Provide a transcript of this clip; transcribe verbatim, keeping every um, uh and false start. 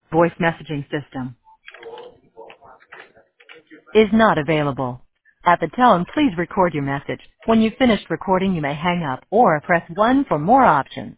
voice messaging system is not available. At the tone, please record your message. When you've finished recording, you may hang up or press one for more options.